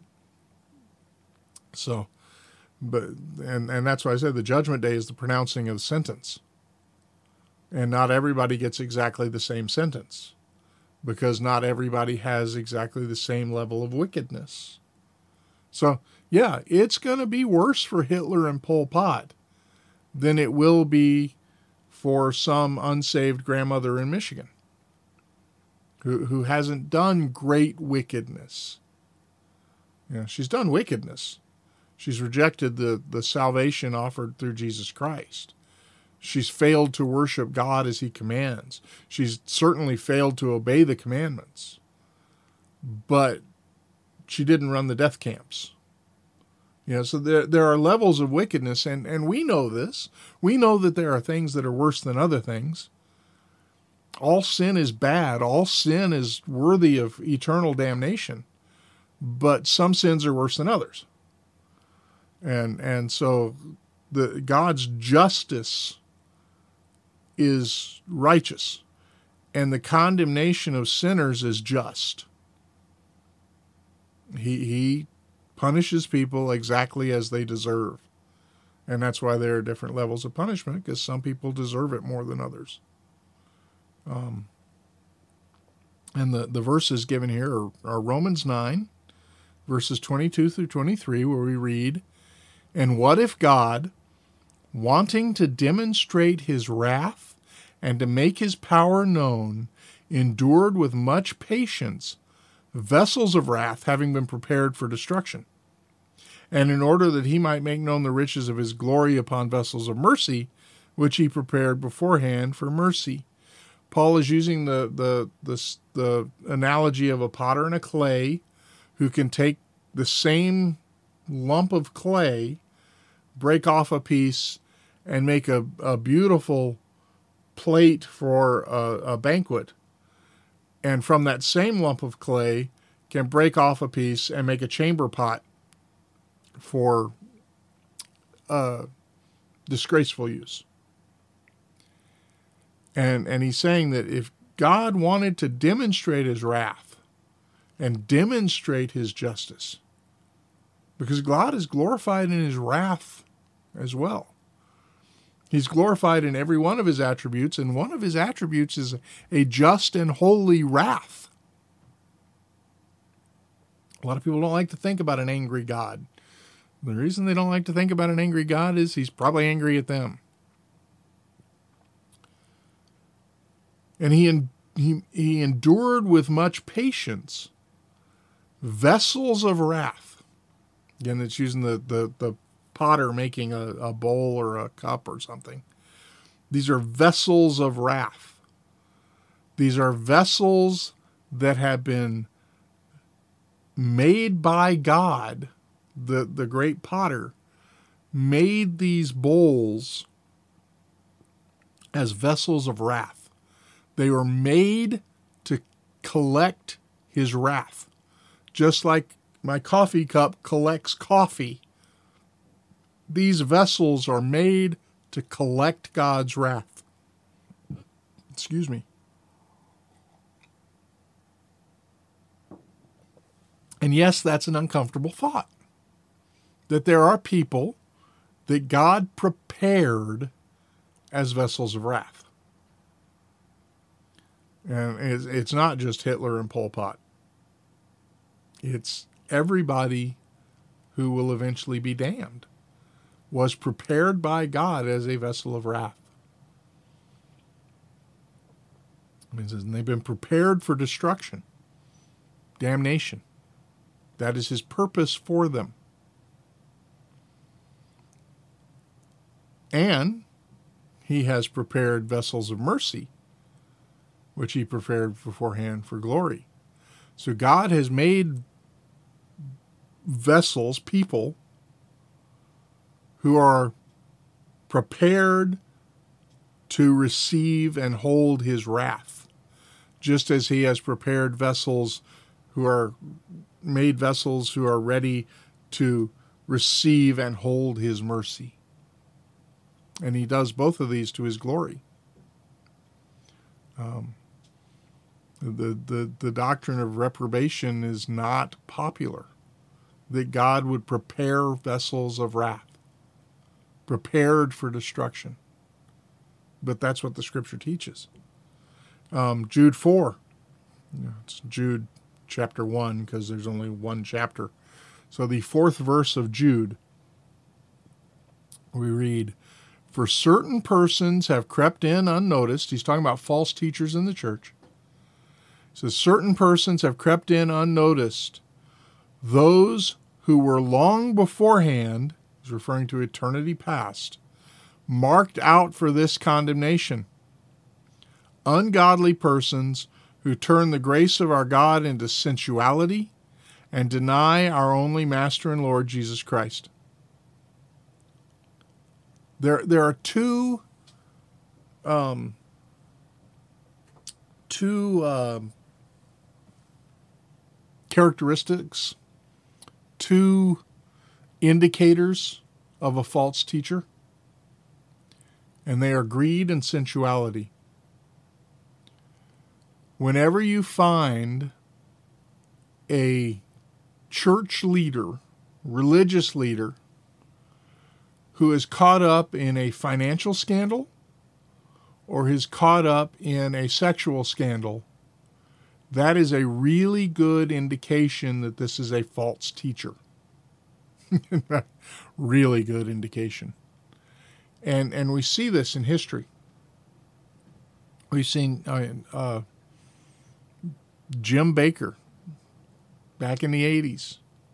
So, but, and, and that's why I said the judgment day is the pronouncing of the sentence. And not everybody gets exactly the same sentence, because not everybody has exactly the same level of wickedness. So, yeah, it's going to be worse for Hitler and Pol Pot than it will be for some unsaved grandmother in Michigan who, who hasn't done great wickedness. You know, she's done wickedness. She's rejected the, the salvation offered through Jesus Christ. She's failed to worship God as he commands. She's certainly failed to obey the commandments. But she didn't run the death camps. You know, so there there are levels of wickedness, and, and we know this. We know that there are things that are worse than other things. All sin is bad. All sin is worthy of eternal damnation. But some sins are worse than others. And and so the God's justice is righteous, and the condemnation of sinners is just. He he punishes people exactly as they deserve. And that's why there are different levels of punishment, because some people deserve it more than others. Um, and the, the verses given here are, are Romans nine, verses twenty-two through twenty-three, where we read, "And what if God, wanting to demonstrate his wrath and to make his power known, endured with much patience vessels of wrath having been prepared for destruction, and in order that he might make known the riches of his glory upon vessels of mercy, which he prepared beforehand for mercy." Paul is using the, the, the, the analogy of a potter and a clay who can take the same lump of clay, break off a piece, and make a, a beautiful plate for a, a banquet. And from that same lump of clay can break off a piece and make a chamber pot for uh, disgraceful use. And and he's saying that if God wanted to demonstrate his wrath and demonstrate his justice, because God is glorified in his wrath as well. He's glorified in every one of his attributes, and one of his attributes is a just and holy wrath. A lot of people don't like to think about an angry God. The reason they don't like to think about an angry God is he's probably angry at them. And he, he, he endured with much patience vessels of wrath. Again, it's using the, the, the potter making a, a bowl or a cup or something. These are vessels of wrath. These are vessels that have been made by God. The, the great potter made these bowls as vessels of wrath. They were made to collect his wrath. Just like my coffee cup collects coffee. These vessels are made to collect God's wrath. Excuse me. And yes, that's an uncomfortable thought. That there are people that God prepared as vessels of wrath. And it's not just Hitler and Pol Pot. It's everybody who will eventually be damned was prepared by God as a vessel of wrath. It says, and they've been prepared for destruction, damnation. That is his purpose for them. he has prepared vessels of mercy, which he prepared beforehand for glory. So God has made vessels, people, who are prepared to receive and hold his wrath, just as he has prepared vessels who are made vessels who are ready to receive and hold his mercy. And he does both of these to his glory. Um, the, the, the doctrine of reprobation is not popular, that God would prepare vessels of wrath, prepared for destruction. But that's what the Scripture teaches. Um, Jude four. You know, it's Jude chapter one because there's only one chapter. So the fourth verse of Jude, we read, "For certain persons have crept in unnoticed." He's talking about false teachers in the church. He says, certain persons have crept in unnoticed. Those who were long beforehand, he's referring to eternity past, marked out for this condemnation. Ungodly persons who turn the grace of our God into sensuality and deny our only Master and Lord Jesus Christ. There, there are two, um, two uh, characteristics, two indicators of a false teacher, and they are greed and sensuality. Whenever you find a church leader, religious leader, who is caught up in a financial scandal or is caught up in a sexual scandal, that is a really good indication that this is a false teacher. Really good indication. And and we see this in history. We've seen uh, uh, Jim Bakker back in the eighties.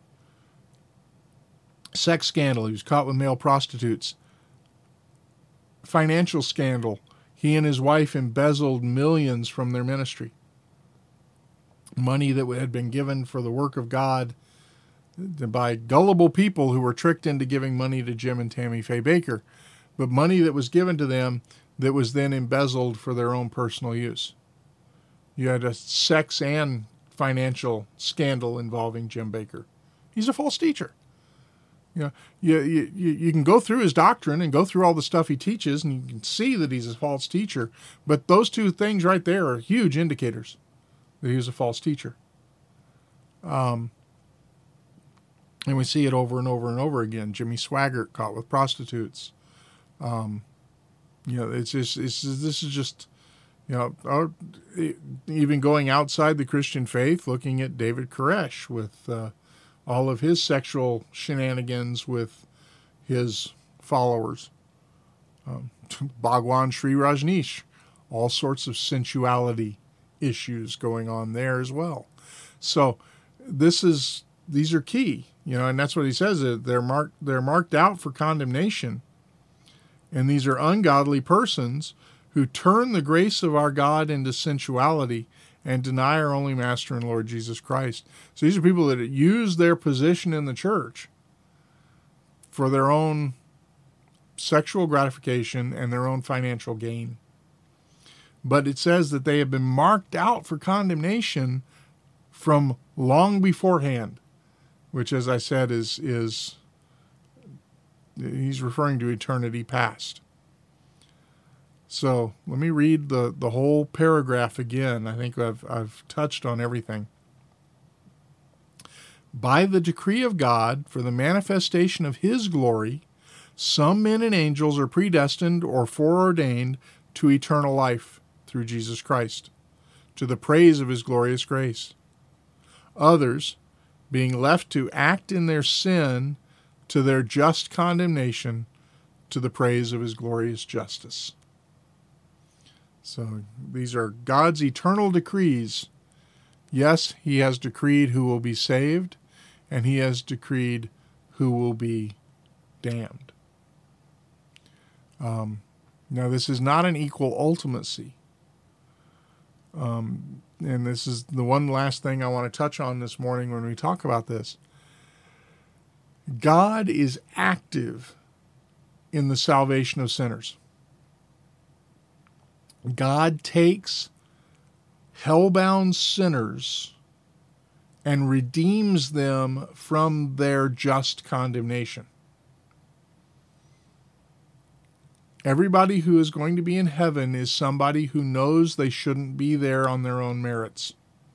Sex scandal. He was caught with male prostitutes. Financial scandal. He and his wife embezzled millions from their ministry. Money that had been given for the work of God by gullible people who were tricked into giving money to Jim and Tammy Faye Bakker, but money that was given to them that was then embezzled for their own personal use. You had a sex and financial scandal involving Jim Bakker. He's a false teacher. You know, you, you, you can go through his doctrine and go through all the stuff he teaches, and you can see that he's a false teacher, but those two things right there are huge indicators that he was a false teacher. Um, and we see it over and over and over again. Jimmy Swaggart caught with prostitutes. Um, you know, it's just, it's, this is just, you know, our, even going outside the Christian faith, looking at David Koresh with uh, all of his sexual shenanigans with his followers. Um, Bhagwan Sri Rajneesh, all sorts of sensuality issues going on there as well. So this is, these are key, you know, and that's what he says. They're marked, they're marked out for condemnation. And these are ungodly persons who turn the grace of our God into sensuality and deny our only Master and Lord Jesus Christ. So these are people that use their position in the church for their own sexual gratification and their own financial gain. But it says that they have been marked out for condemnation from long beforehand, which, as I said, is is he's referring to eternity past. So let me read the, the whole paragraph again. I think I've I've touched on everything. By the decree of God, for the manifestation of his glory, some men and angels are predestined or foreordained to eternal life through Jesus Christ, to the praise of his glorious grace. Others, being left to act in their sin to their just condemnation, to the praise of his glorious justice. So these are God's eternal decrees. Yes, he has decreed who will be saved, and he has decreed who will be damned. Um, Now, this is not an equal ultimacy. Um, and this is the one last thing I want to touch on this morning when we talk about this. God is active in the salvation of sinners. God takes hell-bound sinners and redeems them from their just condemnation. Everybody who is going to be in heaven is somebody who knows they shouldn't be there on their own merits.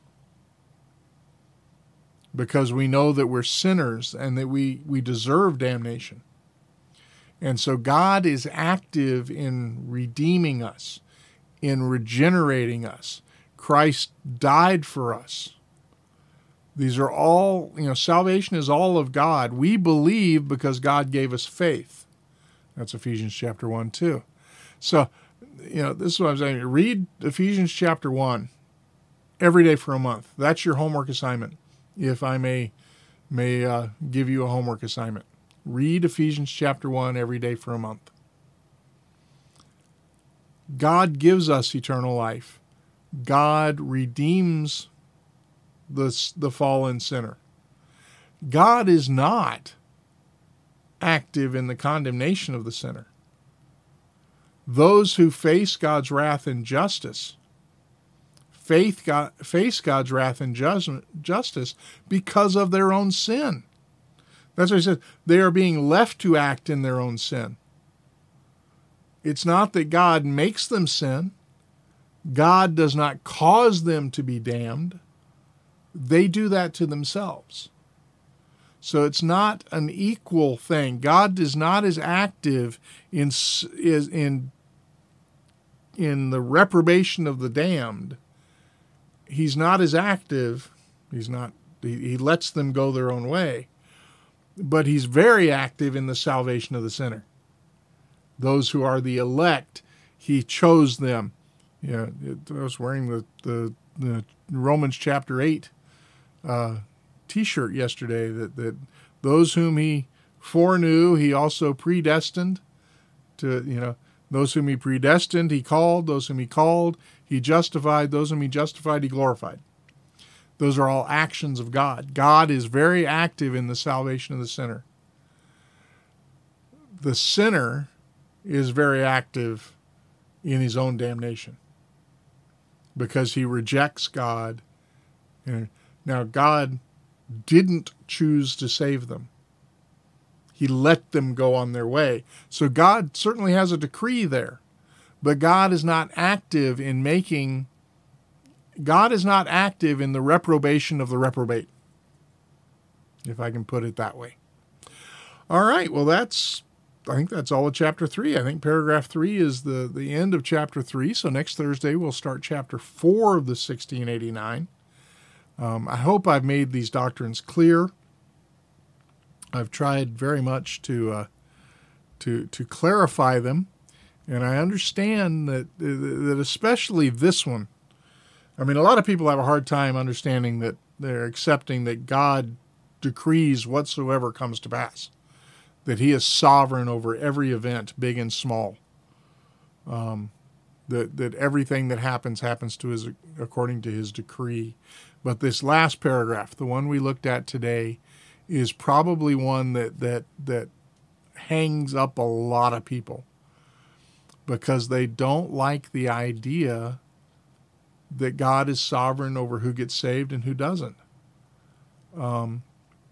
Because we know that we're sinners and that we, we deserve damnation. And so God is active in redeeming us, in regenerating us. Christ died for us. These are all, you know, salvation is all of God. We believe because God gave us faith. That's Ephesians chapter one, too. So, you know, this is what I'm saying. Read Ephesians chapter one every day for a month. That's your homework assignment, if I may may uh, give you a homework assignment. Read Ephesians chapter one every day for a month. God gives us eternal life. God redeems the, the fallen sinner. God is not active in the condemnation of the sinner. Those who face God's wrath and justice faith God, face God's wrath and judgment, justice because of their own sin. That's what he said. They are being left to act in their own sin. It's not that God makes them sin. God does not cause them to be damned. They do that to themselves. So it's not an equal thing. God is not as active in is in in the reprobation of the damned. He's not as active. He's not. He, he lets them go their own way, but he's very active in the salvation of the sinner. Those who are the elect, he chose them. Yeah, I was wearing the the, the Romans chapter eight Uh, T-shirt yesterday that, that those whom he foreknew, he also predestined to, you know, those whom he predestined, he called, those whom he called, he justified, those whom he justified, he glorified. Those are all actions of God. God is very active in the salvation of the sinner. The sinner is very active in his own damnation because he rejects God. Now, God didn't choose to save them. He let them go on their way. So God certainly has a decree there, but God is not active in making, God is not active in the reprobation of the reprobate, if I can put it that way. All right, well, that's, I think that's all of chapter three. I think paragraph three is the, the end of chapter three. So next Thursday, we'll start chapter four of the sixteen eighty-nine. Um, I hope I've made these doctrines clear. I've tried very much to uh, to to clarify them, and I understand that that especially this one. I mean, a lot of people have a hard time understanding that they're accepting that God decrees whatsoever comes to pass, that He is sovereign over every event, big and small. Um, that that everything that happens happens to His according to His decree. But this last paragraph, the one we looked at today, is probably one that that that hangs up a lot of people because they don't like the idea that God is sovereign over who gets saved and who doesn't. Um,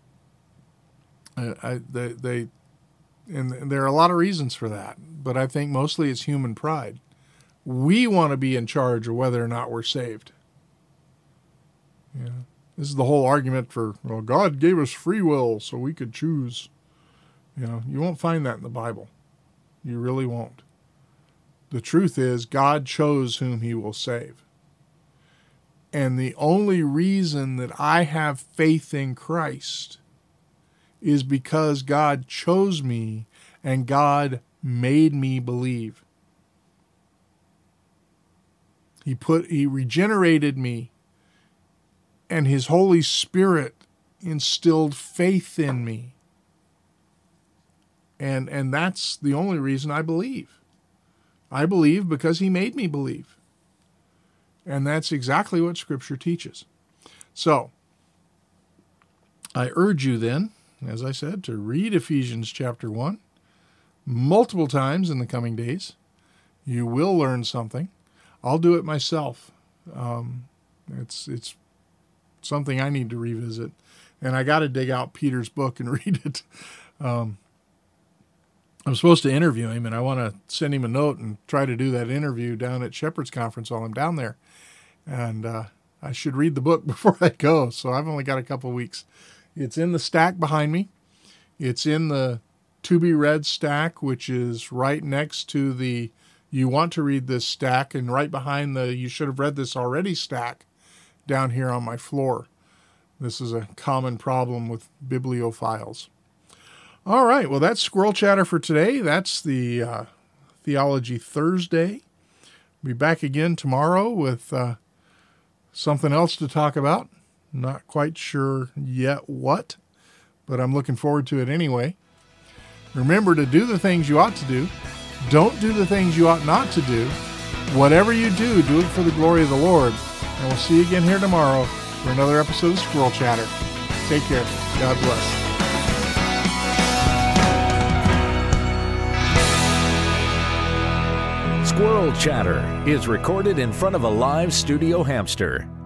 I, they, they, and there are a lot of reasons for that, but I think mostly it's human pride. We want to be in charge of whether or not we're saved. Yeah. This is the whole argument for, well, God gave us free will so we could choose. You know, you won't find that in the Bible. You really won't. The truth is, God chose whom He will save. And the only reason that I have faith in Christ is because God chose me and God made me believe. He put, He regenerated me, and His Holy Spirit instilled faith in me. And and that's the only reason I believe. I believe because he made me believe. And that's exactly what Scripture teaches. So, I urge you then, as I said, to read Ephesians chapter one multiple times in the coming days. You will learn something. I'll do it myself. Um, it's it's something I need to revisit. And I got to dig out Peter's book and read it. Um, I'm supposed to interview him, and I want to send him a note and try to do that interview down at Shepherd's Conference while I'm down there. And uh, I should read the book before I go, so I've only got a couple weeks. It's in the stack behind me. It's in the to-be-read stack, which is right next to the you want to read this stack, and right behind the you should have read this already stack down here on my floor. This is a common problem with bibliophiles. All right, well, that's Squirrel Chatter for today. That's the uh, Theology Thursday. We'll be back again tomorrow with uh, something else to talk about. Not quite sure yet what, but I'm looking forward to it anyway. Remember to do the things you ought to do. Don't do the things you ought not to do. Whatever you do, do it for the glory of the Lord. And we'll see you again here tomorrow for another episode of Squirrel Chatter. Take care. God bless. Squirrel Chatter is recorded in front of a live studio hamster.